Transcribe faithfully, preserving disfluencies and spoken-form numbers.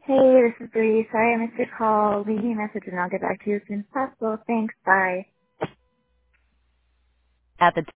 Hey, this is Bree. Sorry I missed your call. Leave me a message and I'll get back to you as soon as possible. Thanks. Bye. At the